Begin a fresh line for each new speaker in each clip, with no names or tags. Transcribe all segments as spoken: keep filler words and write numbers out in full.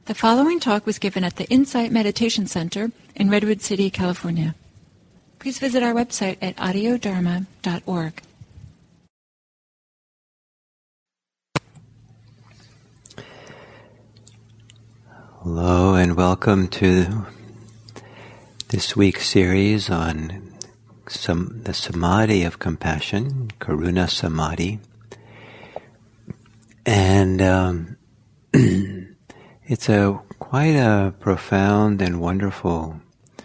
The following talk was given at the Insight Meditation Center in Redwood City, California. Please visit our website at audio dharma dot org.
Hello and welcome to this week's series on some, the Samadhi of Compassion, Karuna Samadhi. And um, it's a quite a profound and wonderful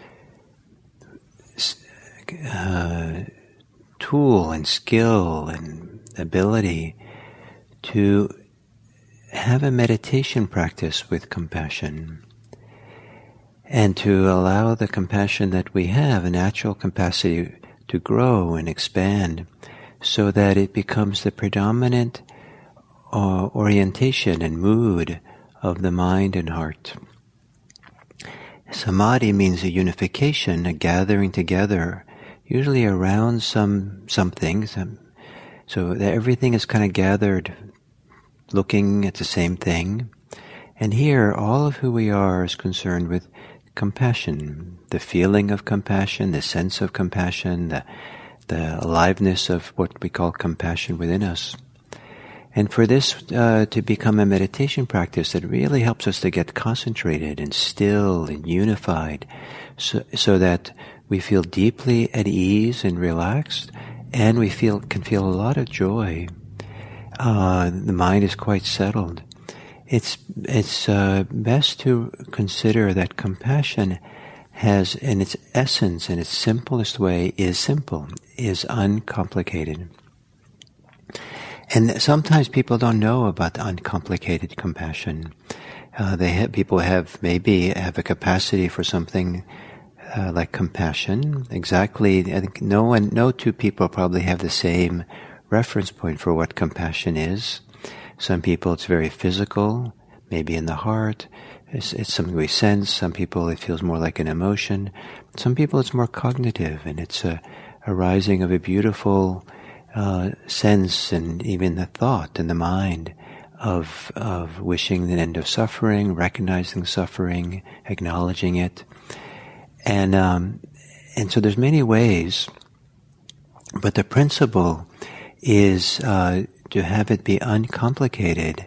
uh, tool and skill and ability to have a meditation practice with compassion and to allow the compassion that we have, a natural capacity, to grow and expand so that it becomes the predominant uh, orientation and mood of the mind and heart. Samadhi means a unification, a gathering together, usually around some something, some, so that everything is kind of gathered looking at the same thing. And here, all of who we are is concerned with compassion, the feeling of compassion, the sense of compassion, the, the aliveness of what we call compassion within us. And for this uh, to become a meditation practice, it really helps us to get concentrated and still and unified so, so that we feel deeply at ease and relaxed, and we feel can feel a lot of joy. Uh, the mind is quite settled. It's it's uh, best to consider that compassion has, in its essence, in its simplest way, is simple, is uncomplicated. And sometimes people don't know about uncomplicated compassion. Uh, they have, people have maybe have a capacity for something uh, like compassion. Exactly, I think no one, no two people probably have the same reference point for what compassion is. Some people it's very physical, maybe in the heart. It's, it's something we sense. Some people it feels more like an emotion. Some people it's more cognitive, and it's a arising of a beautiful uh, sense and even the thought in the mind of of wishing the end of suffering, recognizing suffering, acknowledging it, and um, and so there's many ways, but the principle is uh, to have it be uncomplicated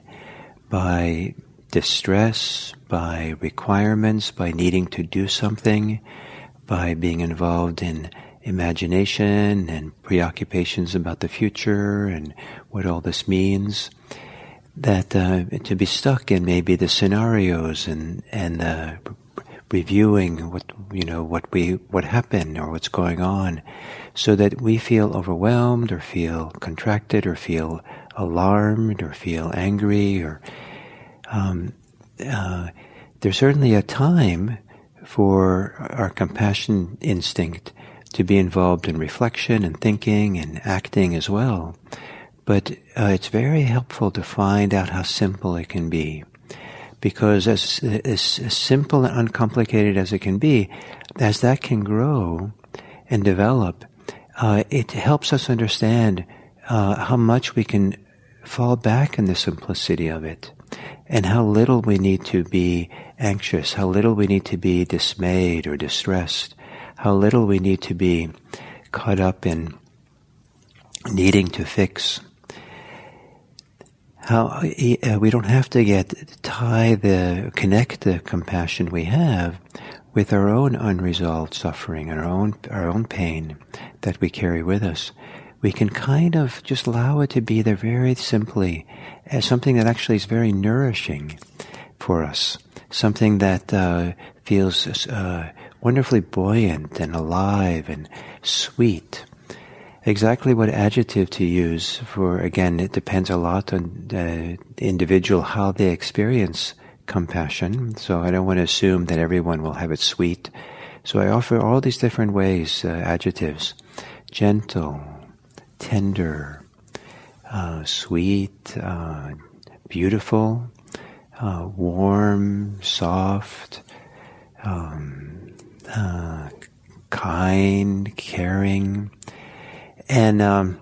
by distress, by requirements, by needing to do something, by being involved in imagination and preoccupations about the future and what all this means. That uh, to be stuck in maybe the scenarios and and uh, reviewing what you know what we what happened or what's going on, so that we feel overwhelmed or feel contracted or feel alarmed or feel angry or um, uh, there's certainly a time for our compassion instinct to be involved in reflection and thinking and acting as well. But uh, it's very helpful to find out how simple it can be. Because as, as, as simple and uncomplicated as it can be, as that can grow and develop, uh, it helps us understand uh, how much we can fall back in the simplicity of it, and how little we need to be anxious, how little we need to be dismayed or distressed, how little we need to be caught up in needing to fix. How uh, we don't have to get tie the connect the compassion we have with our own unresolved suffering and our own our own pain that we carry with us. We can kind of just allow it to be there very simply as something that actually is very nourishing for us, something that uh, feels uh, wonderfully buoyant and alive and sweet. Exactly what adjective to use for, again, it depends a lot on the individual, how they experience compassion. So I don't want to assume that everyone will have it sweet. So I offer all these different ways, uh, adjectives. Gentle, tender, uh, sweet, uh, beautiful, uh, warm, soft, um, uh, kind, caring. And um,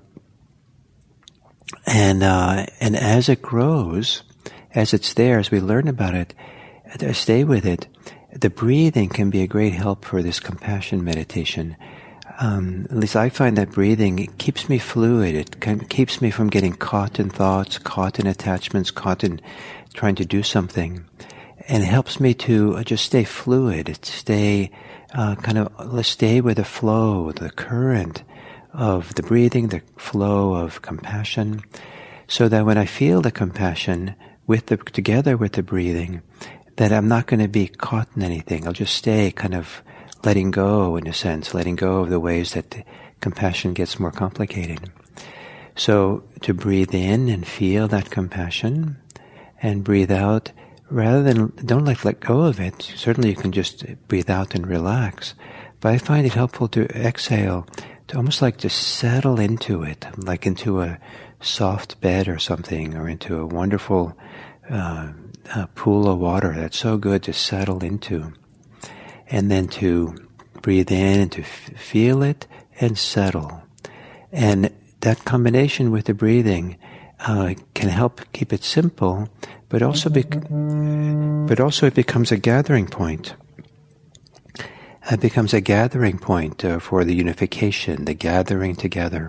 and uh, and as it grows, as it's there, as we learn about it, stay with it. The breathing can be a great help for this compassion meditation. Um, at least I find that breathing, it keeps me fluid. It can, keeps me from getting caught in thoughts, caught in attachments, caught in trying to do something. And it helps me to just stay fluid, stay uh, kind of, let's stay with the flow, the current of the breathing, the flow of compassion, so that when I feel the compassion with the, together with the breathing, that I'm not going to be caught in anything. I'll just stay kind of letting go, in a sense, letting go of the ways that the compassion gets more complicated. So to breathe in and feel that compassion, and breathe out, rather than, don't like let go of it. Certainly you can just breathe out and relax. But I find it helpful to exhale, to almost like to settle into it, like into a soft bed or something, or into a wonderful uh, a pool of water that's so good to settle into. And then to breathe in and to f- feel it and settle. And that combination with the breathing uh, can help keep it simple, but also be- but also it becomes a gathering point. It becomes a gathering point uh, for the unification, the gathering together.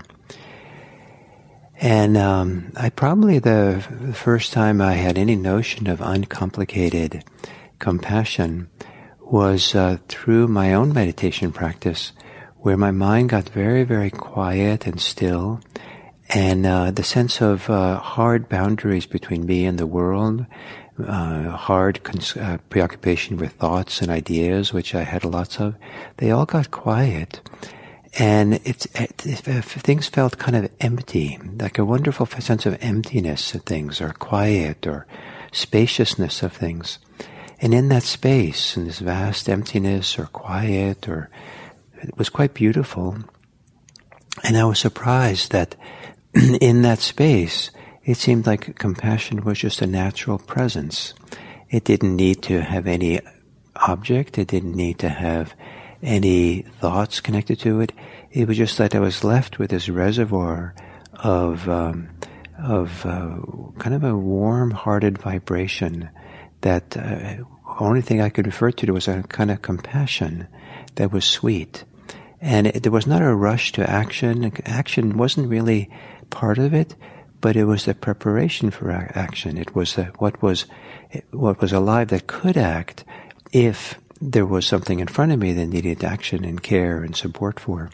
And um, I probably the first time I had any notion of uncomplicated compassion was uh, through my own meditation practice, where my mind got very, very quiet and still, and uh, the sense of uh, hard boundaries between me and the world, uh, hard cons- uh, preoccupation with thoughts and ideas, which I had lots of, they all got quiet. And it's, it, it, it, things felt kind of empty, like a wonderful sense of emptiness of things, or quiet, or spaciousness of things. And in that space, in this vast emptiness or quiet, or it was quite beautiful. And I was surprised that in that space, it seemed like compassion was just a natural presence. It didn't need to have any object. It didn't need to have any thoughts connected to it. It was just that I was left with this reservoir of um, of uh, kind of a warm-hearted vibration that uh, only thing I could refer to was a kind of compassion that was sweet. And it, there was not a rush to action. Action wasn't really part of it, but it was the preparation for action. It was the, what was what was alive that could act if there was something in front of me that needed action and care and support for.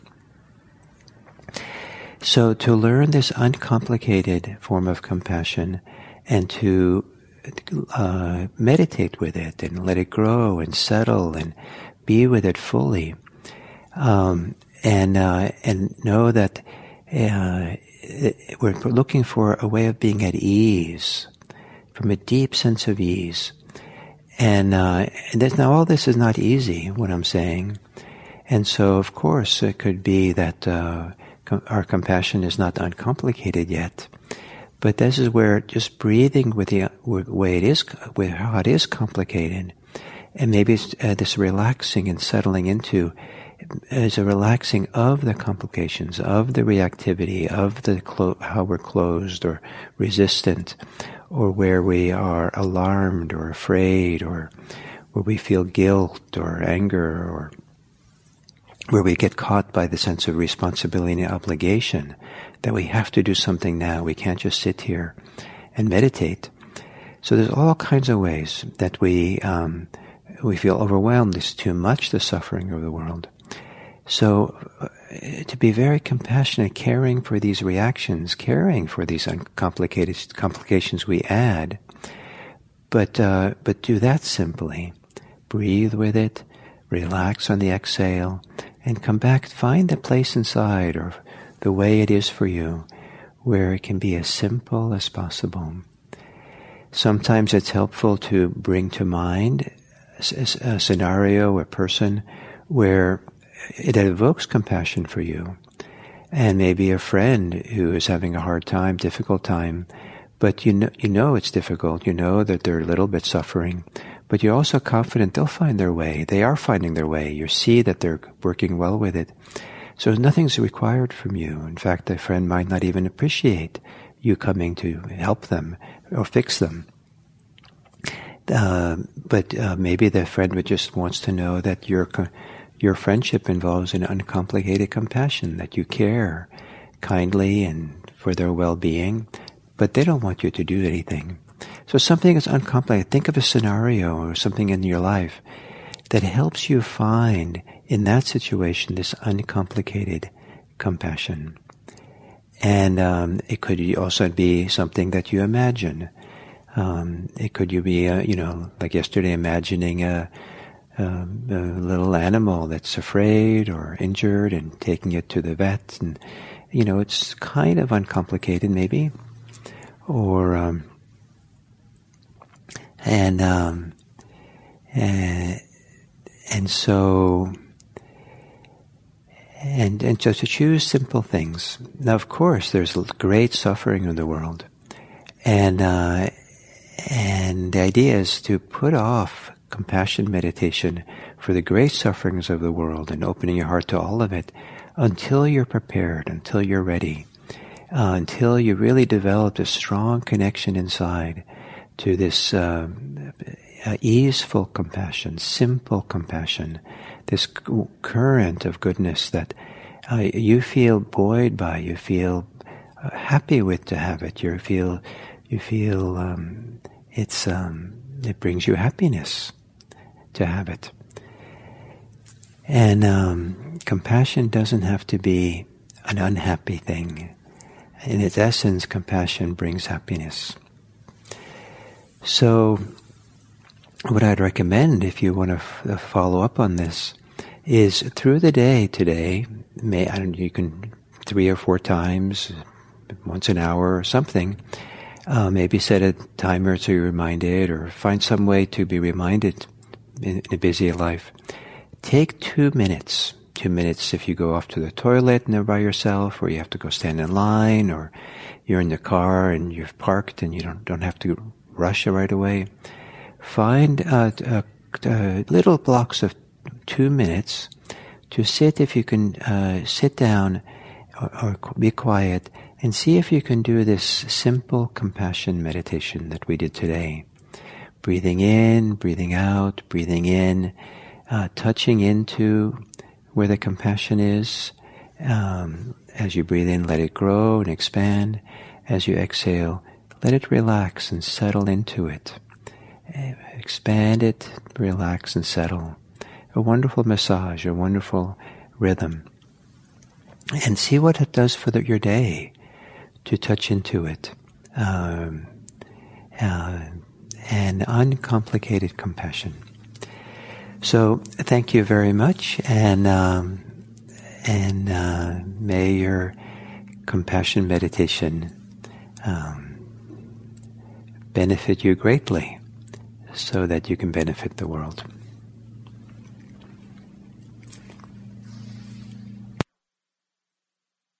So to learn this uncomplicated form of compassion and to uh, meditate with it and let it grow and settle and be with it fully, um, and uh, and know that uh, we're looking for a way of being at ease, from a deep sense of ease. And, uh, and this, now all this is not easy, what I'm saying. And so, of course, it could be that uh, com- our compassion is not uncomplicated yet. But this is where just breathing with the with way it is, with how it is complicated, and maybe it's, uh, this relaxing and settling into is a relaxing of the complications, of the reactivity, of the clo- how we're closed or resistant, or where we are alarmed or afraid, or where we feel guilt or anger, or where we get caught by the sense of responsibility and obligation, that we have to do something now. We can't just sit here and meditate. So there's all kinds of ways that we um, we feel overwhelmed. It's too much, the suffering of the world. So uh, to be very compassionate, caring for these reactions, caring for these uncomplicated complications we add, but uh, but do that simply. Breathe with it, relax on the exhale, and come back, find the place inside, or the way it is for you, where it can be as simple as possible. Sometimes it's helpful to bring to mind a scenario, a person, where it evokes compassion for you. And maybe a friend who is having a hard time, difficult time, but you know, you know it's difficult. You know that they're a little bit suffering, but you're also confident they'll find their way. They are finding their way. You see that they're working well with it. So nothing's required from you. In fact, a friend might not even appreciate you coming to help them or fix them. Uh, but uh, maybe the friend just wants to know that your your friendship involves an uncomplicated compassion, that you care kindly and for their well-being, but they don't want you to do anything. So something is uncomplicated. Think of a scenario or something in your life that helps you find in that situation this uncomplicated compassion. And um, it could also be something that you imagine. Um, it could you be, uh, you know, like yesterday, imagining a, a, a little animal that's afraid or injured and taking it to the vet. And, you know, it's kind of uncomplicated maybe. Or, um, and, um, and, and so, and, and just to choose simple things. Now, of course, there's great suffering in the world. And, uh, And the idea is to put off compassion meditation for the great sufferings of the world and opening your heart to all of it until you're prepared, until you're ready, uh, until you really develop a strong connection inside to this uh, uh, easeful compassion, simple compassion, this c- current of goodness that uh, you feel buoyed by, you feel uh, happy with to have it, you feel, you feel. Um, It's um, it brings you happiness to have it. And um, compassion doesn't have to be an unhappy thing. In its essence, compassion brings happiness. So what I'd recommend, if you want to f- follow up on this, is through the day today, may, I don't know, you can three or four times, once an hour or something, Uh, maybe set a timer so you're reminded, or find some way to be reminded in, in a busy life. Take two minutes. Two minutes if you go off to the toilet and they're by yourself, or you have to go stand in line, or you're in the car and you've parked and you don't don't have to rush right away. Find uh, uh, uh, little blocks of two minutes to sit, if you can uh, sit down or, or be quiet, and see if you can do this simple compassion meditation that we did today. Breathing in, breathing out, breathing in, uh, touching into where the compassion is. Um, as you breathe in, let it grow and expand. As you exhale, let it relax and settle into it. Expand it, relax and settle. A wonderful massage, a wonderful rhythm. And see what it does for the, your day. To touch into it, um, uh, and uncomplicated compassion. So thank you very much, and um, and uh, may your compassion meditation um, benefit you greatly, so that you can benefit the world.